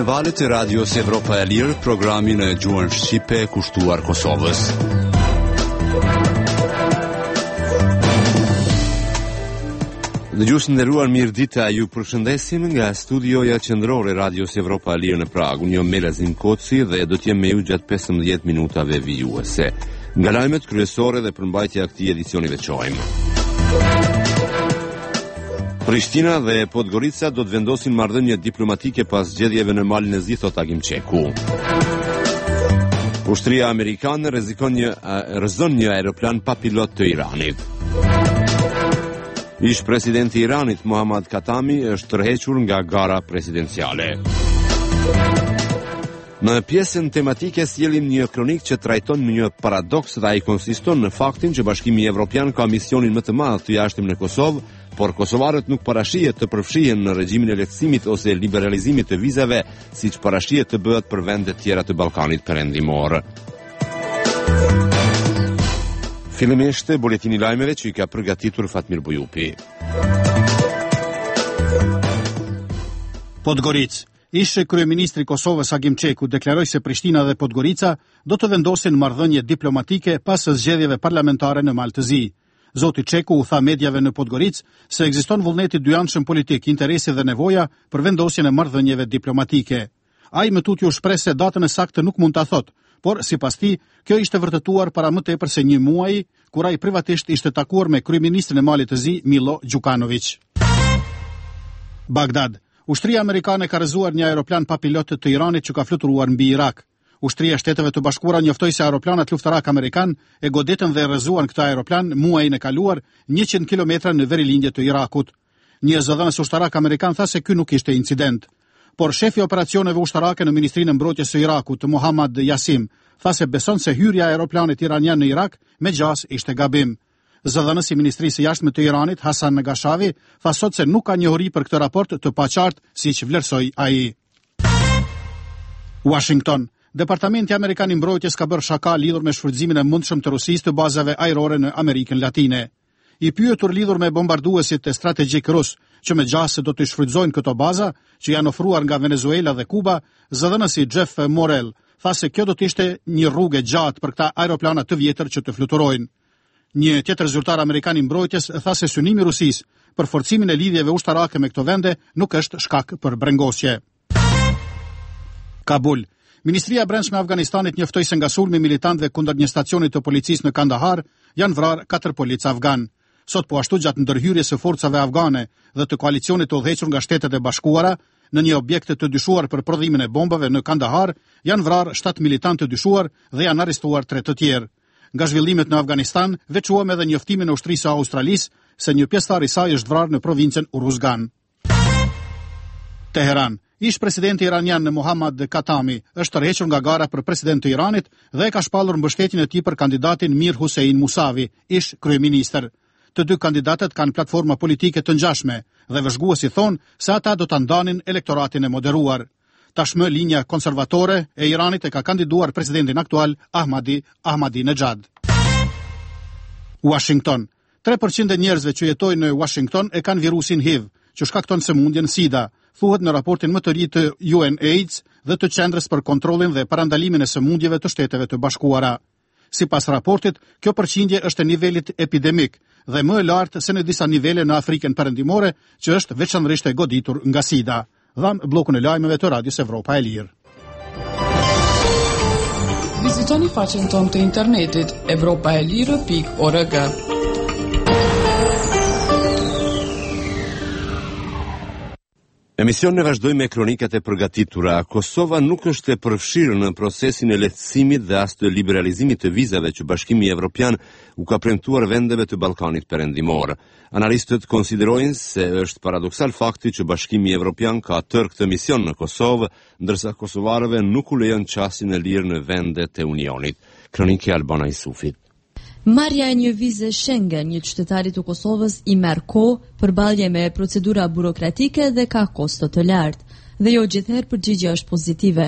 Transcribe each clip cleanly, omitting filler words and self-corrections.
valët e radios Evropa e Lirë, programin e gjuhën shqipe kushtuar Kosovës. Dëgjues nderuar, mirëdita, ju përshëndesim nga studioja qendrore radios Evropa e Lirë në Prag. Unë jam Melazin Koci dhe do të jem me ju gjatë 15 minutave vijuese. Nga lajmet kryesore dhe përmbajtja e këtij edicioni veçojmë. Prishtina dhe Podgorica do të vendosin marrëdhënie diplomatike pas zgjedhjeve në Malin e Zi, thot Agim Çeku. Ushtria amerikane rrezon një aeroplan pa pilot të Iranit. Ish presidenti i Iranit Muhammad Khatami është tërhequr nga gara presidenciale. Në pjesën tematike sjellim një kronik që trajton një paradoks dhe ai konsiston në faktin që Bashkimi Evropian ka misionin më të madh të jashtëm në Kosovë, por kosovarët nuk parashihet të përfshihen në regjimin e lehtësimit ose liberalizimit të vizave, siç parashihet të bëhet për vendet tjera të Ballkanit Perëndimor. Fillimisht buletini i lajmeve që i ka përgatitur Fatmir Bujupi. Podgoricë. Ish kryeministri i Kosovës Agim Çeku deklaroi se Prishtina dhe Podgorica do të vendosin marrëdhënie diplomatike pas zgjedhjeve parlamentare në Malë të Zi. Zoti Çeku u tha mediave në Podgoricë se ekziston vullneti dyanshëm politik, interesi dhe nevoja për vendosjen e marrëdhënieve diplomatike. Ai më tutje u shpreh se datën e saktë nuk mund ta thotë, por sipas tij, kjo ishte vërtetuar para më tepër se një muaji, kur ai privatisht ishte takuar me kryeministrin e Malit të Zi, Milo Đukanović. Bagdad. Ushtria amerikane ka rrëzuar një aeroplan pa pilot të Iranit që ka fluturuar mbi Irak. Ushtria e Shteteve të Bashkuara njoftoi se aeroplanat luftarak amerikan e goditën dhe rrëzuan këtë aeroplan muajin e kaluar 100 kilometra në verilindje të Irakut. Një zëdhënës ushtarak amerikan tha se ky nuk ishte incident. Por shefi i operacioneve ushtarake në Ministrinë e Mbrojtjes së Irakut, Muhammad Yasim, tha se beson se hyrja e aeroplanit iranian në Irak me gjas ishte gabim. Zëdhënësi i Ministrisë së Jashtme të Iranit, Hasan Gashavi, tha sot se nuk ka njohuri për këtë raport të paqartë, siç vlerësoi ai. Washington. Departamenti Amerikan i Mbrojtjes ka bërë shaka lidhur me shfrytëzimin e mundshëm të Rusisë të bazave ajrore në Amerikën Latine. I pyetur lidhur me bombarduesit e strategjik rus, që me gjas do të shfrytëzojnë këto baza, që janë ofruar nga Venezuela dhe Kuba, zëdhënësi Jeff Morel tha se kjo do të ishte një rrugë gjatë për këta aeroplana të vjetër që të fluturojnë. Një tjetër zyrtar amerikan i mbrojtjes tha se synimi i Rusisë për forcimin e lidhjeve ushtarake me këto vende nuk është shkak për brengosje. Kabul. Ministria e Brendshme e Afganistanit njoftoi se nga sulmi i militantëve kundër një stacioni të policisë në Kandahar janë vrarë 4 policë afgan. Sot po ashtu gjatë ndërhyrjes së forcave afgane dhe të koalicionit të udhëhequr nga Shtetet e Bashkuara në një objekt të dyshuar për prodhimin e bombave në Kandahar, janë vrarë 7 militantë të dyshuar dhe janë arrestuar 3 të tjerë. Nga zhvillimet në Afganistan, veçuam edhe njoftimin e ushtrisë së Australisë se një pjesëtar i saj është vrarë në provincën Uruzgan. Teheran. Ish presidenti iranian Muhammad Khatami është tërhequr nga gara për president të Iranit dhe e ka shpallur mbështetjen e tij për kandidatin Mir Hussein Musavi, ish kryeministër. Të dy kandidatët kanë platforma politike të ngjashme dhe vëzhguesi thonë se ata do ta ndanin elektoratin e moderuar. Tashmë linja konservatore e Iranit e ka kandiduar presidentin aktual Ahmadinejad. Washington. 3% e njerëzve që jetojnë në Washington e kanë virusin HIV, që shkakton sëmundjen SIDA, thuhet në raportin më të ri të UNAIDS dhe të Qendrës për kontrollin dhe parandalimin e sëmundjeve të Shteteve të Bashkuara. Sipas raportit, kjo përqindje është e nivelit epidemik dhe më e lartë se në disa nivele në Afrikën Perëndimore, që është veçanërisht e goditur nga SIDA. Dham blokun e lajmeve të Radios Evropa e Lirë. Vizitoni faqen tonë të internetit europaelire.org. Emision në vazhdoj me kronikat e përgatitura. Kosova nuk është e përfshirë në procesin e lehtësimit dhe as të liberalizimit të vizave që Bashkimi Evropian u ka premtuar vendeve të Ballkanit Perëndimor. Analistët konsiderojnë se është paradoksal fakti që Bashkimi Evropian ka tërë këtë mision në Kosovë, ndërsa kosovarëve nuk u lejon qasin e lirë në vendet e Unionit. Kroniki Albana Isufit. Marrja e një vize Schengen një qytetarit të Kosovës i merr kohë përballje me procedura burokratike dhe ka kosto të lartë, dhe jo gjithherë përgjigjja është pozitive.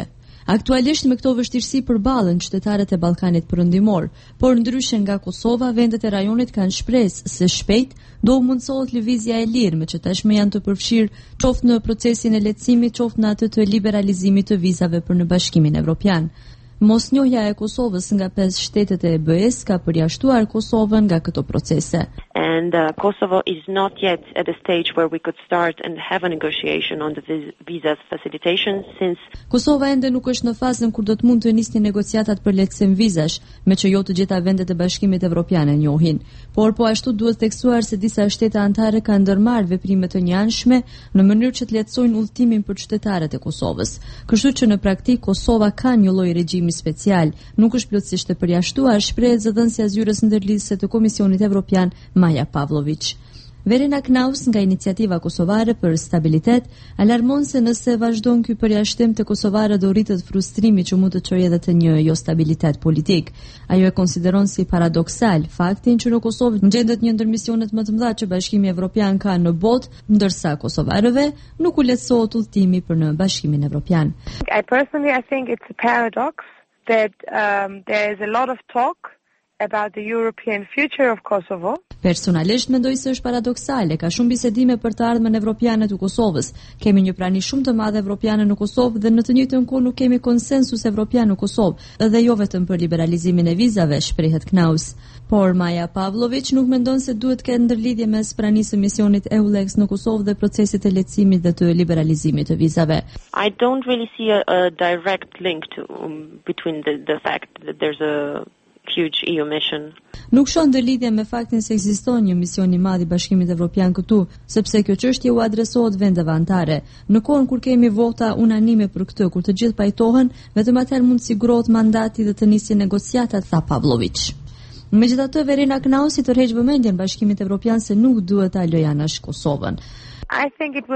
Aktualisht me këto vështirësi përballen qytetarët e Ballkanit Perëndimor, por ndryshe nga Kosova, vendet e rajonit kanë shpresë se shpejt do u mundsohet lëvizja e lirë, me që tashmë janë të përfshirë qoftë në procesin e lehtësimit, qoftë në atë të liberalizimit të vizave për në Bashkimin Evropian. Mosnjohja e Kosovës nga 5 shtetet e EBE-s ka përjashtuar Kosovën nga këto procese. And Kosovo is not yet at a stage where we could start and have a negotiation on the visa facilitation since Kosova ende nuk është në fazën kur do të mund të nisni negociatat për lehtësim vizash, me që jo të gjitha vendet e Bashkimit Evropian e njohin. Por po ashtu duhet theksuar se disa shtete anëtare kanë ndërmarrë veprime të njëanshme në mënyrë që të lehtësojnë udhëtimin për qytetarët e Kosovës. Kështu që në praktik Kosova ka një lloj regjimi special, nuk është plotësisht e përjashtuar, shprehet zëdhënësja e zyrës ndërlidhëse të Komisionit Evropian Maja Pavlović. Verena Knaus nga Iniciativa Kosovare për Stabilitet alarmon se nëse vazhdon ky përjashtim të kosovarët do rritet frustrimi që mund të çojë edhe të një jo stabilitet politik. Ajo e konsideron si paradoksal faktin që në Kosovë gjendet një ndër misionet më të mëdha që Bashkimi Evropian ka në botë, ndërsa kosovarëve nuk u lehtësohet udhëtimi për në Bashkimin Evropian. I think it's a paradox that there is a lot of talk about the European future of Kosovo. Personalisht mendoj se është paradoksale, ka shumë bisedime për të ardhmen evropiane të Kosovës. Kemi një prani shumë të madhe evropiane në Kosovë dhe në të njëjtën kohë nuk kemi konsensus evropian në Kosovë, dhe jo vetëm për liberalizimin e vizave, shprehet Knaus. Por Maja Pavlović nuk mendon se duhet të ketë ndërlidhje mes pranisë së misionit EULEX në Kosovë dhe procesit të lehtësimit dhe të liberalizimit të vizave. I don't really see a direct link between the fact that there's a huge EU mission. Nuk shoh ndërlidhje me faktin se ekziston një mision i madh i Bashkimit Evropian këtu, sepse kjo çështje u adresohet vendeve anëtare. Në kohën kur kemi vota unanime për këtë, kur të gjithë pajtohen, vetëm atëherë mund të sigurohet mandati dhe të nisë negociatat, tha Pavlović. Megjithatë, Verena Knaus i tërheq vëmendjen Bashkimit Evropian se nuk duhet ta lëjë anash Kosovën. I think it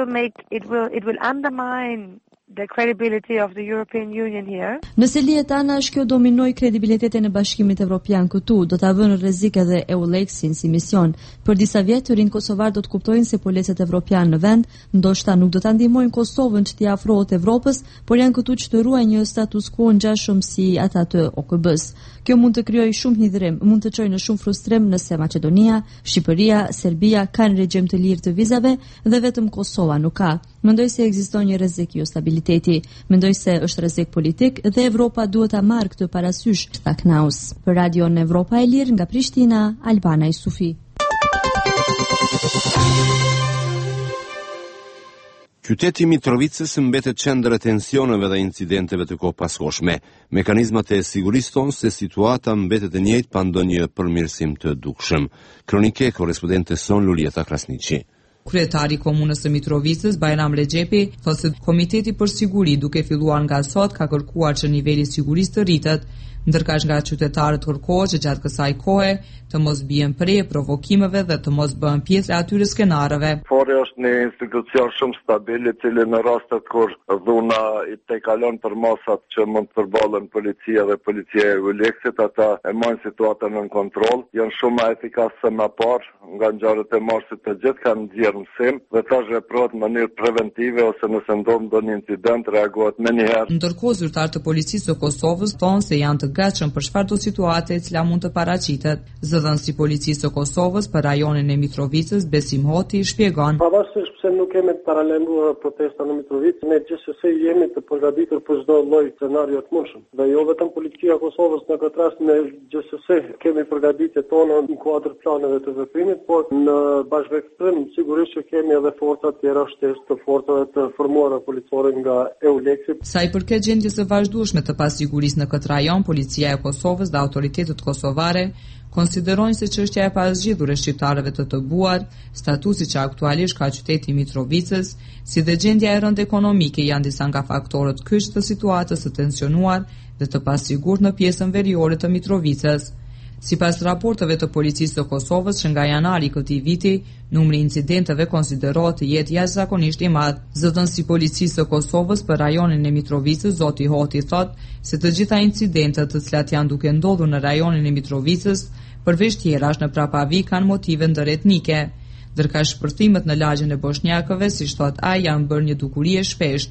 will undermine the credibility of the European Union here. Nëse lihet anash, kjo dominoj kredibilitetin e Bashkimit Evropian këtu, do ta vënë në rrezik edhe EULEX-in si mision. Për disa vjet të rinë kosovar do të kuptojnë se policët evropian në vend ndoshta nuk do ta ndihmojnë Kosovën që t'i afrohet Evropës, por janë këtu që të ruajnë një status quo ngjashëm si ata të OKB-s. Kjo mund të krijojë shumë hidhrim, mund të çojë në shumë frustrim nëse Maqedonia, Shqipëria, Serbia kanë regjim të lirë të vizave dhe vetëm Kosova nuk ka. Mendoj se ekziston një rrezik jo stabiliteti. Mendoj se është rrezik politik dhe Evropa duhet ta marrë këtë parasysh, tha Knaus. Për Radion Evropa e Lirë nga Prishtina, Albana Isufi. Qyteti i Mitrovicës mbetet qendër e tensioneve dhe incidenteve të kohëpaskoshme. Mekanizmat e sigurisë tonë se situata mbetet e njëjtë pa ndonjë përmirësim të dukshëm. Kronike korrespondente Son Lulieta Krasniqi. Kryetari i komunës së Mitrovicës, Bajram Rexhepi, thotë se Komiteti për Siguri, duke filluar nga sot, ka kërkuar që niveli i sigurisë të rritet, ndërkaq nga qytetarët kërkohet që gjatë kësaj kohe të mos bien pre provokimeve dhe të mos bëhen pjesë e atyre skenareve. Fori është një institucion shumë stabil, i cili në rastet kur dhuna i tejkalon për masat që mund të përballen policia dhe policia e EULEX-it, ata e marrin situatën në kontroll, janë shumë më efikas se më parë, nga ngjarjet e marsit të gjithë kanë nxjerrë mësim dhe tash veprohet në mënyrë preventive ose nëse ndodh ndonjë incident reagohet menjëherë. Ndërkohë zyrtarët të policisë së Kosovës thonë se janë të gatshëm për çfarëdo situate e cila mund të paraqitet. Zëdhënësi i policisë së Kosovës për rajonin e Mitrovicës, Besim Hoti, shpjegon. Pavarësisht pse nuk kemi paralajmëruar protesta në Mitrovicë, ne gjithsesi jemi të përgatitur për çdo lloj scenario të mundshëm. Dhe jo vetëm policia e Kosovës në këtë rast, ne gjithsesi kemi përgatitjet tona në kuadër planeve të veprimit, por në bashkëveprim sigurisht që kemi edhe forca të tjera shtesë të forcave të formuara policore nga EULEX-i. Sa i përket gjendjes së vazhdueshme të pasigurisë në këtë rajon, policia e Kosovës dhe autoritetet kosovare konsiderojnë se çështja e paszgjidhur e shqiptarëve të tëbuar, statusi që aktualisht ka qyteti i Mitrovicës, si dhe gjendja e rëndë ekonomike janë disa nga faktorët kyç të situatës së tensionuar dhe të pasigurt në pjesën veriore të Mitrovicës. Sipas raporteve të policisë së Kosovës, që nga janari këtij viti, numri i incidenteve konsiderohet të jetë jashtëzakonisht i madh. Zëdhënësi i policisë së Kosovës për rajonin e Mitrovicës, Zoti Hoti, thotë se të gjitha incidentet të cilat janë duke ndodhur në rajonin e Mitrovicës, përveç tjerash në prapavi, kanë motive ndëretnike. Ndërka shpërthimet në lagjen e bosnjakëve, si thot ai, janë bërë një dukuri e shpeshtë.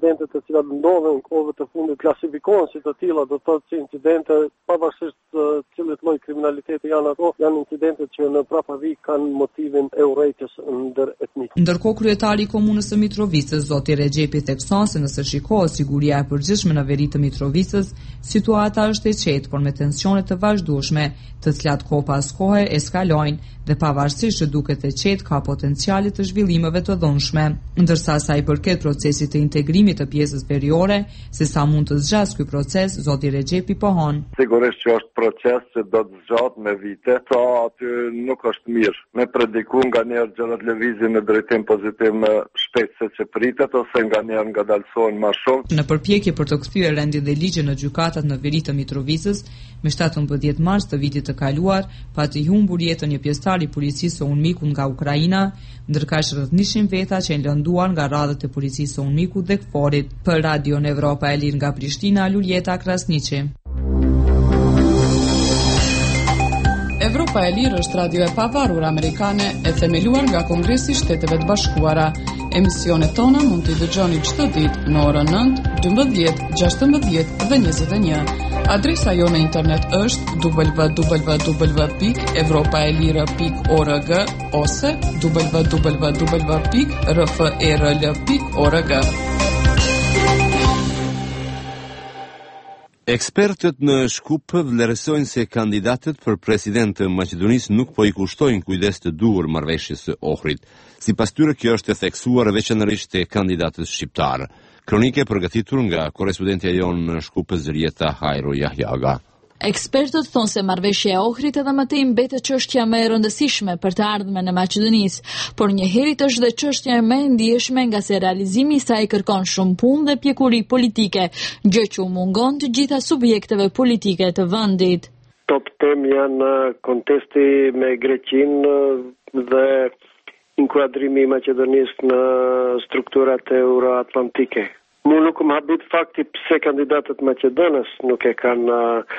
incidentet të cilat ndodhen në kohëve të fundit klasifikohen si të tilla, do të thotë si incidente pavarësisht cilit lloj kriminaliteti janë ato, janë incidentet që në prapavi kanë motivin e urrejtjes ndëretnik. Ndërkohë kryetari i komunës së Mitrovicës, zoti Rexhepi, thekson se nëse shikohet siguria e përgjithshme në veri të Mitrovicës, situata është e qetë, por me tensione të vazhdueshme, të cilat kohë pas kohe eskalojnë dhe pavarësisht që duket e qetë ka potenciale të zhvillimeve të dhunshme. Ndërsa sa i përket procesit të integrimit të pjesës veriore, se sa mund të zgjas ky proces, zoti Rexhepi pohon. Sigurisht që është proces që do të zgjat me vite, sa aty nuk është mirë. Me prediku nga njerë gjërat lëvizin në drejtim pozitiv më shpejt se që pritet, ose nga njerë nga dalsohen ma shumë. Në përpjekje për të kthyer rendin dhe ligje në gjykatat në veri të Mitrovicës, me 17 mars të vitit të kaluar, pati humbur jetën një pjesëtar i policisë së UNMIK-ut nga Ukraina, ndërkaq rreth 100 veta që janë lënduar nga radhët e policisë së UNMIK-ut dhe KFOR-it. Për Radion Evropa e Lirë nga Prishtina, Luljeta Krasniqi. Evropa e Lirë është radio e pavarur amerikane e themeluar nga Kongresi i Shteteve të Bashkuara. Emisionet tona mund t'i dëgjoni çdo ditë në orën 9, 12, 16 dhe 21. Adresa jo në internet është www.evropaelira.org ose www.rferl.org. Ekspertët në Shkup vlerësojnë se kandidatët për president të Maqedonisë nuk po i kushtojnë kujdes të duhur marrëveshjes së Ohrit. Sipas tyre kjo është e theksuar veçanërisht te kandidatët shqiptar. Kronike përgatitur nga korrespondentja jonë në Shkup Zërieta Hajro Jahjaga. Ekspertët thonë se marrëveshja e Ohrit edhe më tej mbetet çështja më e rëndësishme për të ardhmen e Maqedonisë, por njëherët është dhe çështja më e ndjeshme nga se realizimi i saj kërkon shumë punë dhe pjekuri politike, gjë që u mungon të gjitha subjekteve politike të vendit. Top temë janë kontesti me Greqinë dhe inkuadrimi i Maqedonisë në strukturat euroatlantike. Mu nuk më habit fakti pse kandidatët maqedonës nuk e kanë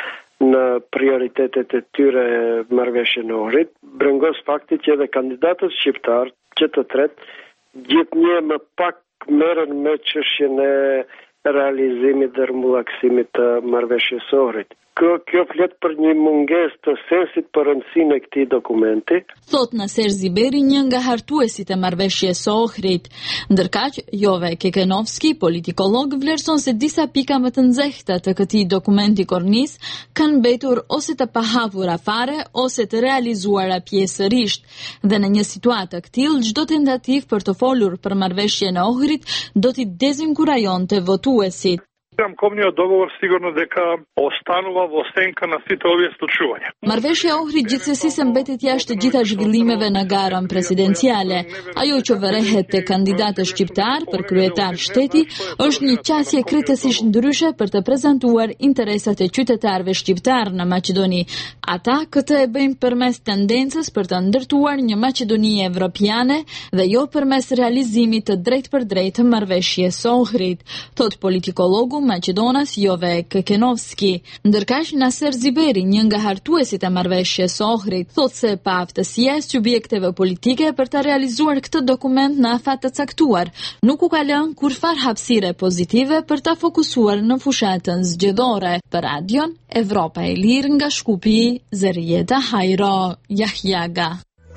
në prioritetet e tyre marrëveshjen e Ohrit, brengos fakti që edhe kandidatët shqiptar që të tretë gjithnjë më pak merren me çështjen e realizimit dhe rrëmullaksimit të marrëveshjes së Ohrit. Kjo flet për një mungesë të sensit për rëndësinë e këtij dokumenti. Thot Naser Ziberi, një nga hartuesit e marrëveshjes së Ohrit. Ndërkaq, Jove Kekenovski, politikolog, vlerëson se disa pika më të nxehta të këtij dokumenti kornis kanë mbetur ose të pahapura fare ose të realizuara pjesërisht. Dhe në një situatë të tillë, çdo tentativë për të folur për marrëveshjen e Ohrit do t'i dezinkurajonte votuesit. Komnio dogovor sigurno дека ostanува во сенка на сите овие случувања. Marrëveshja e Ohrit gjithsesi se mbetet jashtë të gjitha zhvillimeve në garën presidenciale. Ajo që vërehet te kandidatë shqiptar për kryetar shteti është një qasje kritësisht ndryshe për të prezantuar interesat e qytetarëve shqiptar në Maqedoni. Ata këtë e bëjnë përmes tendencës për të ndërtuar një Maqedoni evropiane dhe jo përmes realizimit të drejtpërdrejtë të marrëveshjes së Ohrit, thot politikologu Maqedonas Jove Kekenovski. Ndërkaq Naser Ziberi, një nga hartuesit e marrëveshjes së Ohrit, thot se pa aftësia e subjekteve politike për të realizuar këtë dokument në afat të caktuar, nuk u ka lënë kurfar hapësire pozitive për të fokusuar në fushatën zgjedhore. Për Radion Evropa e Lirë nga Shkupi, Zërieta Hajro Jahjaga.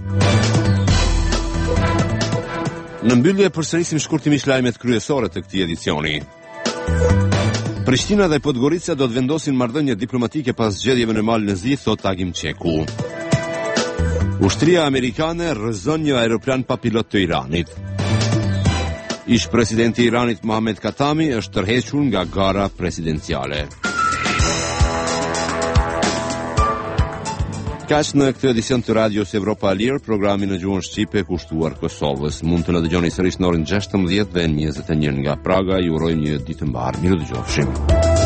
Në mbyllje përsërisim shkurtimisht lajmet kryesore të këtij edicioni. Prishtina dhe Podgorica do të vendosin marrëdhënie diplomatike pas zgjedhjeve në Malin e Zi, thot Agim Çeku. Ushtria amerikane rrëzon një aeroplan pa pilot të Iranit. Ish presidenti i Iranit Mohamed Khatami është tërhequr nga gara presidenciale. Kaq në këtë edicion të Radios Evropa e Lirë, programi në gjuhën shqipe kushtuar Kosovës. Mund të na dëgjoni sërish në orën 16 dhe 21 nga Praga. Ju urojmë një ditë të mbar. Mirë dëgjofshim.